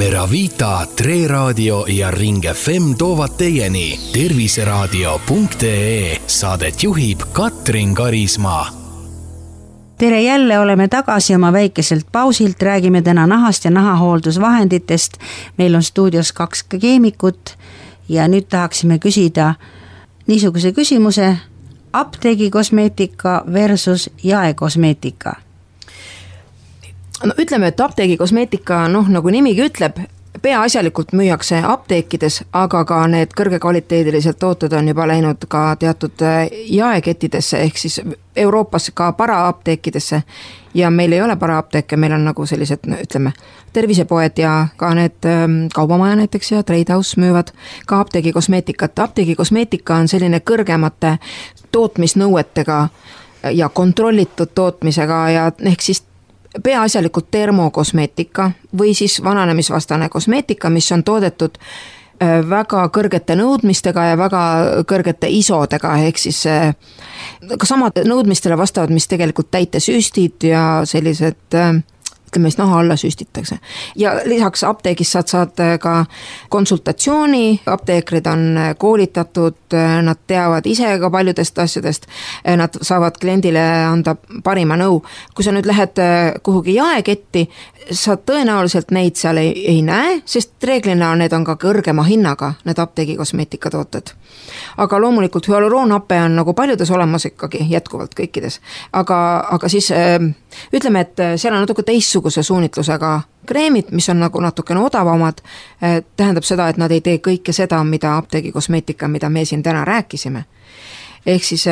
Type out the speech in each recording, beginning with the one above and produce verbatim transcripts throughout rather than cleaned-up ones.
Meravita, Tre Raadio ja Ring F M toovad teieni terviseraadio punkt ee. Saadet juhib Katrin Karismaa. Tere, jälle oleme tagasi oma väikeselt pausilt. Räägime täna nahast ja nahahooldusvahenditest. Meil on stuudios kaks keemikut ja nüüd tahaksime küsida niisuguse küsimuse: apteegikosmeetika versus jaekosmeetika. No, ütleme, et apteegikosmeetika, noh, nagu nimigi ütleb, peaasjalikult müüakse apteekides, aga ka need kõrgekvaliteedilised tooted on juba läinud ka teatud jaekettidesse, ehk siis Euroopas ka paraapteekidesse. Ja meil ei ole paraapteeke, meil on nagu sellised, ütleme, tervisepoed ja ka need kaubamaja näiteks ja Trade House müüvad ka apteegikosmeetikat. Apteegikosmeetika on selline kõrgemate tootmisnõuetega ja kontrollitud tootmisega ja ehk siis peaasjalikult termokosmeetika või siis vananemisvastane kosmeetika, mis on toodetud väga kõrgete nõudmistega ja väga kõrgete isodega, ehk siis ka samad nõudmistele vastavad, mis tegelikult täitesüstid ja sellised, ütleme, mis naha alla süstitakse. Ja lisaks apteegis saad saad ka konsultatsiooni, apteekrid on koolitatud, nad teavad ise ka paljudest asjadest, nad saavad kliendile anda parima nõu. Kui sa nüüd lähed kuhugi jaeketti, sa tõenäoliselt neid seal ei, ei näe, sest reeglina need on ka kõrgema hinnaga, need apteegikosmeetika tooted. Aga loomulikult hüaluroonappe on nagu paljudes olemas ikkagi jätkuvalt kõikides. Aga, aga siis ütleme, et seal on natuke teistsuguse suunitlusega kreemid, mis on nagu natukene odavamad, tähendab seda, et nad ei tee kõike seda, mida apteegikosmeetika, mida me siin täna rääkisime. Ehk siis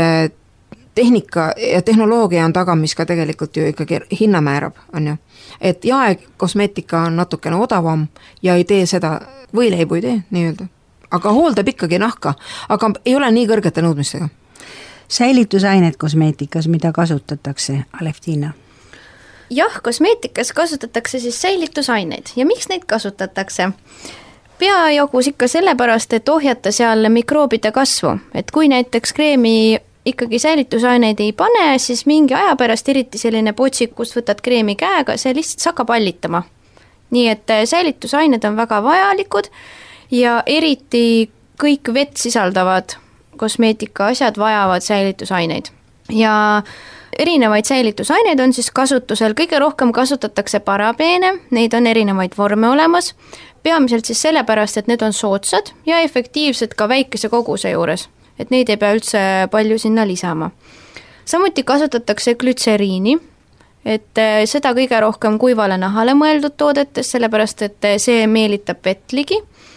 tehnika ja tehnoloogia on taga, mis ka tegelikult ju ikkagi hinna määrab, on ju. Et jaekosmeetika on natukene odavam ja ei tee seda, võileibu ei tee, nii öelda. Aga hooldab ikkagi nahka, aga ei ole nii kõrgete nõudmistega. Säilitusained kosmeetikas, mida kasutatakse, Aleftina? Jah, kosmeetikas kasutatakse siis säilitusaineid ja miks neid kasutatakse? Peajagus ikka sellepärast, et ohjata seal mikroobide kasvu, et kui näiteks kreemi ikkagi säilitusaineid ei pane, siis mingi aja pärast eriti selline potsik, kust võtad kreemi käega, see lihtsalt hakkab pallitama. Nii et säilitusained on väga vajalikud ja eriti kõik vett sisaldavad kosmeetika asjad vajavad säilitusaineid. Ja erinevaid säilitusaineid on siis kasutusel, kõige rohkem kasutatakse parabeene, neid on erinevaid vorme olemas, peamiselt siis sellepärast, et need on soodsad ja efektiivsed ka väikese koguse juures, et neid ei pea üldse palju sinna lisama. Samuti kasutatakse glütseriini, et seda kõige rohkem kuivale nahale mõeldud toodetes, sellepärast et see meelitab vett ligi.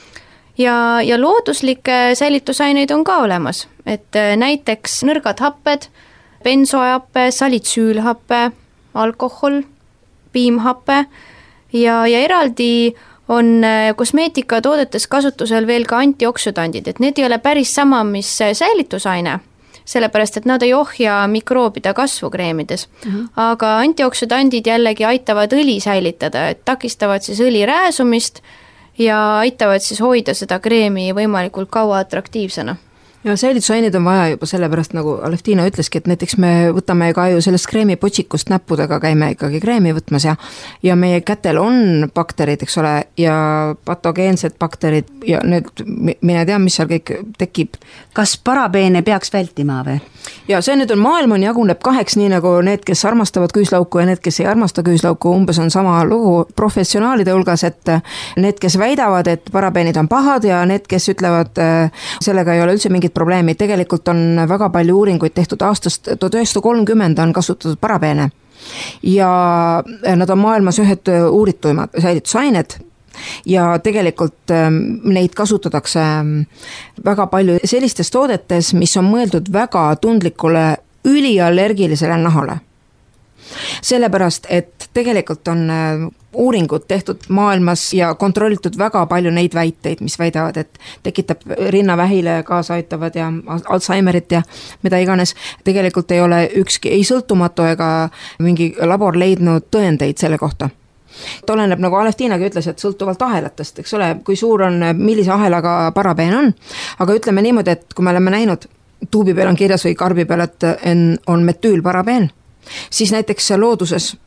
Ja, ja looduslikke säilitusaineid on ka olemas, et näiteks nõrgad happed, bensoahappe, salitsüülhappe, alkohol, piimhappe ja, ja eraldi on kosmeetika toodetes kasutusel veel ka antioksüdandid, et need ei ole päris sama, mis säilitusaine, sellepärast et nad ei ohja mikroobide kasvu kreemides. Mm-hmm. Aga antioksüdandid jällegi aitavad õli säilitada, et takistavad siis õli rääsumist ja aitavad siis hoida seda kreemi võimalikult kaua atraktiivsena. Ja säilitusaineid on vaja juba sellepärast, nagu Aleftina ütleski, et näiteks me võtame ka ju sellest kreemipotsikust näppudega käime ikkagi kreemi võtmas ja, ja meie kätel on bakterid, eks ole, ja patogeensed bakterid ja need, mine tea, mis seal kõik tekib. Kas parabeene peaks vältima või? Ja see nüüd on maailm on jaguneb kaheks, nii nagu need, kes armastavad küüslauku ja need, kes ei armasta küüslauku, umbes on sama lugu professionaalide hulgas, et need, kes väidavad, et parabeenid on pahad ja need, kes ütlevad, sellega ei ole üldse mingit probleemi. Tegelikult on väga palju uuringuid tehtud aastast tuhat üheksasada kolmkümmend on kasutatud parabeene ja nad on maailmas ühed uurituimad säilitusained ja tegelikult neid kasutatakse väga palju sellistes toodetes, mis on mõeldud väga tundlikule üliallergilisele nahale. Sellepärast, et tegelikult on uuringud tehtud maailmas ja kontrollitud väga palju neid väiteid, mis väidavad, et tekitab rinnavähile kaasa aitavad ja Alzheimerit ja mida iganes. Tegelikult ei ole ükski, ei sõltumatu ega mingi labor leidnud tõendeid selle kohta. Oleneb, nagu Aleftinagi ütles, et sõltuvalt ahelatest, eks ole, kui suur on, millise ahelaga parabeen on, aga ütleme niimoodi, et kui me oleme näinud, tuubi peal on kirjas või karbi peal, et on metüülparabeen, siis näiteks looduses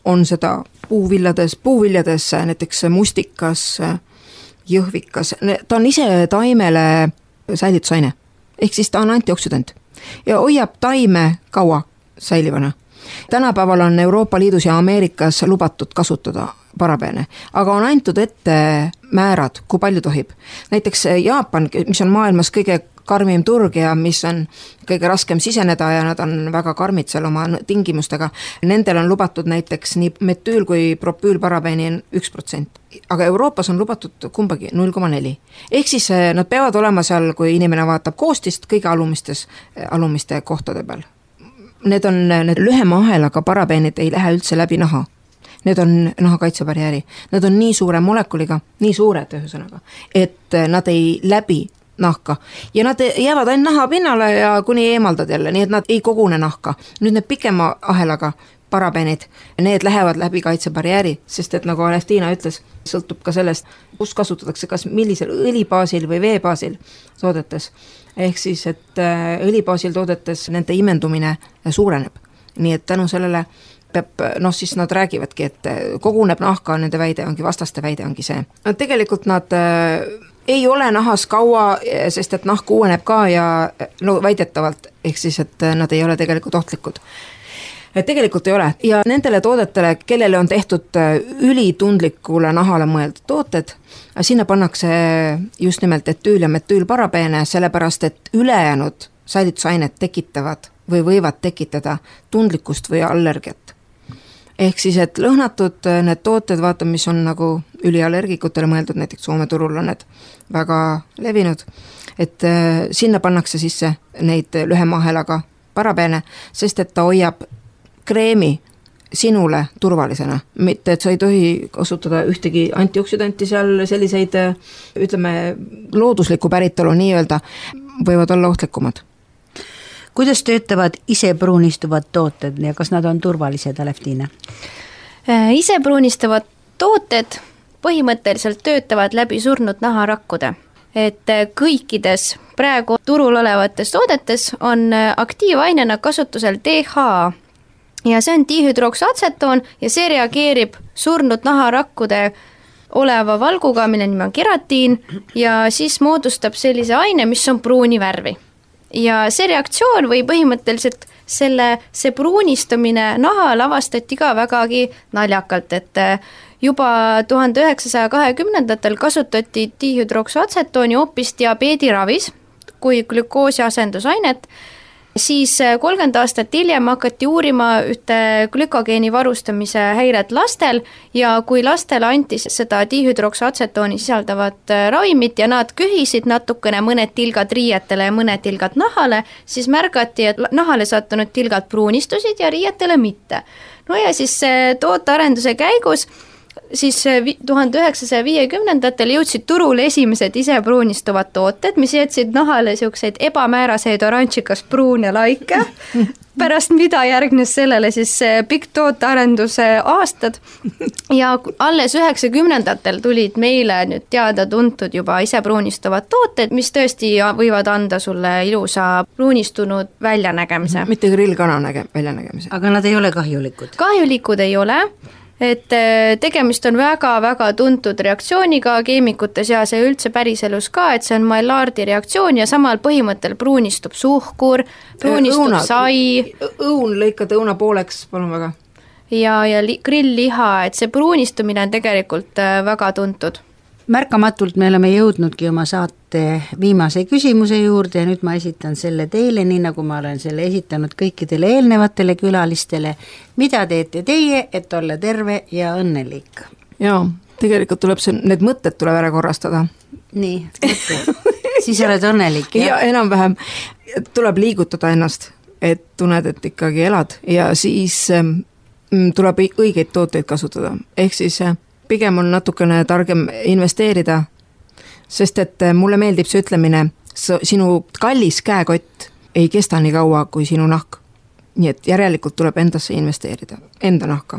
on seda puuviljades, puuviljades näiteks mustikas, jõhvikas, ta on ise taimele säilitusaine, ehk siis ta on antioksüdant ja hoiab taime kaua säilivana. Tänapäeval on Euroopa Liidus ja Ameerikas lubatud kasutada parabeene, aga on antud ette määrad, kui palju tohib. Näiteks Jaapan, mis on maailmas kõige karmim turg ja mis on kõige raskem siseneda ja nad on väga karmid seal oma tingimustega, nendel on lubatud näiteks nii metüül kui propüülparabeeni üks protsent. Aga Euroopas on lubatud kumbagi null koma neli. Ehk siis nad peavad olema seal, kui inimene vaatab koostist, kõige alumistes, alumiste kohtade peal. Need on need lühema ahelaga parabeenid ei lähe üldse läbi naha. Need on nahakaitsebarjääri. Need on nii suure molekuliga, nii suured ühesõnaga, et nad ei läbi nahka. Ja nad jäävad ainult naha pinnale ja kuni eemaldad jälle, nii et nad ei kogune nahka. Nüüd need pikema ahelaga parabeenid, need lähevad läbi kaitsebarjääri, sest et nagu Aleftiina ütles, sõltub ka sellest, kus kasutatakse, kas millisel õlibaasil või veebaasil toodetes. Ehk siis, et õlibaasil toodetes nende imendumine suureneb. Nii et tänu sellele peab, noh siis nad räägivadki, et koguneb nahka, nende väide ongi, vastaste väide ongi see. Tegelikult nad ei ole nahas kaua, sest et nahk uueneb ka ja no väidetavalt, ehk siis, et nad ei ole tegelikult ohtlikud. Et tegelikult ei ole ja nendele toodetele, kellele on tehtud ülitundlikule nahale mõeldud tooted, sinna pannakse just nimelt etüül ja metüülparabeene, sellepärast et ülejäänud säilitusainet tekitavad või võivad tekitada tundlikkust või allergiat. Ehk siis, et lõhnatud need tooted, vaata, mis on nagu üliallergikutele mõeldud, näiteks Soome turul on need väga levinud, et sinna pannakse sisse neid lühema ahelaga parabeene, sest et ta hoiab kreemi sinule turvalisena, mitte et sa ei tohi kasutada ühtegi antioksidanti seal, selliseid, ütleme, loodusliku päritolu nii-öelda, võivad olla ohtlikumad. Kuidas töötavad ise pruunistuvad tooted ja kas nad on turvalised, Aleftiina? Ise pruunistuvad tooted põhimõtteliselt töötavad läbi surnud naharakkude. Et kõikides praegu turul olevates toodetes on aktiivainena kasutusel D H A ja see on dihüdroksaatsetoon ja see reageerib surnud naharakkude oleva valguga, mille nimi on keratiin ja siis moodustab sellise aine, mis on pruuni värvi. Ja see reaktsioon või põhimõtteliselt selle, see pruunistumine nahal avastati ka vägagi naljakalt, et juba tuhande üheksasaja kahekümnendatel kasutati dihüdroksaatsetooni hoopis diabeediravis kui glükoosi asendusainet, siis kolmkümmend aastat hiljem hakati uurima ühte glükogeeni varustamise häiret lastel ja kui lastele anti seda dihüdroksaatsetooni sisaldavat ravimit ja nad köhisid natukene mõned tilgad riietele ja mõned tilgad nahale, siis märgati, et nahale sattunud tilgad pruunistusid ja riietele mitte. No ja siis tootearenduse käigus siis tuhande üheksasaja viiekümnendatel jõudsid turule esimesed ise pruunistuvad tooted, mis jätsid nahale siukseid ebamääraseid oranžikas pruune laike, pärast mida järgnes sellele siis pikk tootearenduse aastad ja alles üheksakümnendatel tulid meile nüüd teada tuntud juba ise pruunistuvad tooted, mis tõesti võivad anda sulle ilusa pruunistunud väljanägemise. Mitte grillkana näge, väljanägemise. Aga nad ei ole kahjulikud? Kahjulikud ei ole. Et tegemist on väga-väga tuntud reaktsiooniga keemikute seas ja üldse päriselus ka, et see on Maillardi reaktsioon ja samal põhimõttel pruunistub suhkur, pruunistub õuna, sai. Õun lõikad õuna pooleks, palun väga. Ja, ja grill-liha, et see pruunistumine on tegelikult väga tuntud. Märkamatult me oleme jõudnudki oma saate viimase küsimuse juurde ja nüüd ma esitan selle teile, nii nagu ma olen selle esitanud kõikidele eelnevatele külalistele. Mida teete teie, et olla terve ja õnnelik? Jaa, tegelikult tuleb see, need mõtted tuleb ära korrastada. Nii, mõtted. Siis oled õnnelik, jah? Ja enam vähem tuleb liigutada ennast, et tunned, et ikkagi elad ja siis tuleb õigeid tooteid kasutada. Ehk siis pigem on natukene targem investeerida, sest et mulle meeldib see ütlemine, sinu kallis käekott ei kesta nii kaua kui sinu nahk. Nii et järelikult tuleb endasse investeerida, enda nahka.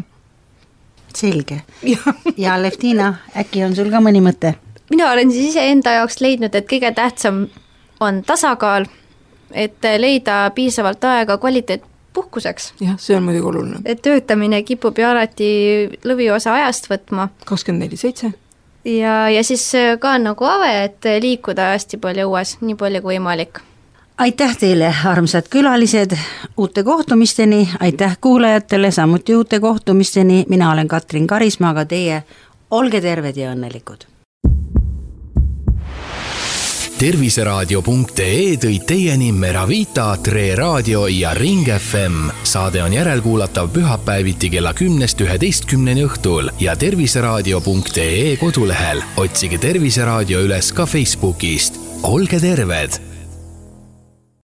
Selge. Ja Aleftiina, äkki on sul ka mõni mõte? Mina olen siis ise enda jaoks leidnud, et kõige tähtsam on tasakaal, et leida piisavalt aega kvaliteet puhkuseks. jah, see on muidugi oluline. Et töötamine kipub ju alati lõviosa ajast võtma. kakskümmend neli seitse. Ja, ja siis ka nagu ave, et liikuda hästi palju õues, nii palju kui võimalik. Aitäh teile, armsad külalised, uute kohtumisteni, aitäh kuulajatele, samuti uute kohtumisteni, mina olen Katrin Karismaa, aga teie olge terved ja õnnelikud. terviseraadio punkt ee tõid teieni Meravita, Tre Raadio ja Ring F M. Saade on järelkuulatav pühapäeviti kella kümnest üheteistkümneni õhtul ja terviseraadio punkt ee kodulehel. Otsige Terviseraadio üles ka Facebookist. Olge terved!